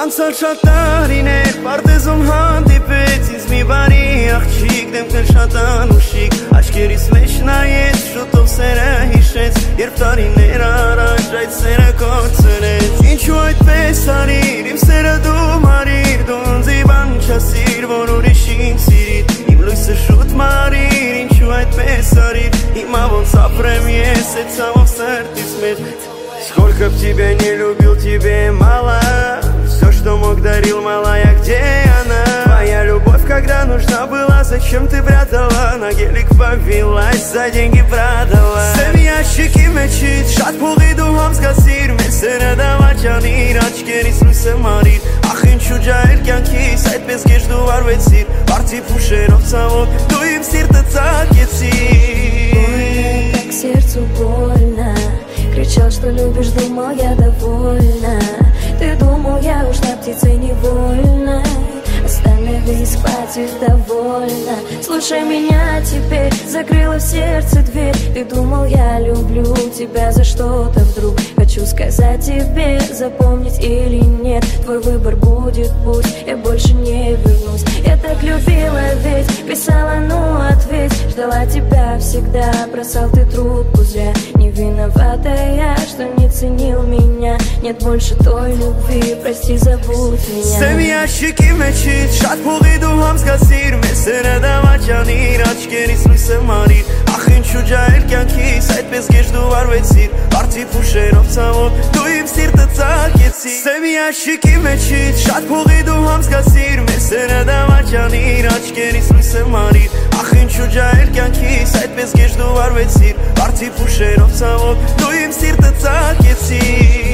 Անցած շատ տարիներ պարտեզում հանդիպեց ինձ մի բարի աղջիկ դեմքն շատ անուշիկ աչքերիս մեջ նայեց շուտով սերը հիշեց երբ տարիներ առաջ այդ սերը կորցրեց ինչու այդպես արիր իմ սերը դու մարիր դու ինձ բան չասիր որ ուրիշին սիրիր իմ լույսը շուտ մարիր ինչու այդպես արիր հիմա ոնց ապրեմ ես այդ ցավով սրտիս մեջ Сколько б тебя не любил, тебе мало Все, что мог, дарил, малая, где она? Твоя любовь, когда нужна была Зачем ты прятала? На гелик повелась, за деньги продала Սև ящики մեջից շատ փողի դու համզգացիր Մեզ սերը դավաճանիր, աչքերիս լույսը մարիր Ախ ինչու ջահել կյանքիս, այդպես գեշ դու վարվեցիր Բարձի փուշերով ցավով, դու իմ սիրտը ծակեցիր Так сердцу больно Кричал, что любишь, думал, я довольна Ты думал, я ушла птицей невольной Остановись, хватит, довольно Слушай меня теперь, закрыла в сердце дверь Ты думал, я люблю тебя за что-то вдруг Хочу сказать тебе, запомнить или нет Твой выбор будет пусть, я больше не вернусь Я так любила ведь, писала, ну ответь Ждала тебя всегда, бросал ты трубку зря Не виновата я, что не ценил меня Нет больше той любви, прости, забудь меня Սև ящики մեջից շատ փողի դու համզգացիր Մեզ սերը դավաճանիր, աչքերիս լույսը մարիր Ախ ինչու ջահել կյանքիս, այդպես գեշ դու վարվեցիր Բարձի փուշերով ցավով, դու իմ սիրտը ծակեցիր Սև ящики մեջից շատ փողի դու համզգացիր Մեզ սերը դավաճանիր, աչքերիս լույսը մարիր Ախ ինչու ջահել կյանքիս, այդպես գեշ դու վարվեցիր Բարձի փուշերով ցավով, դու իմ սիրտը ծակեցիր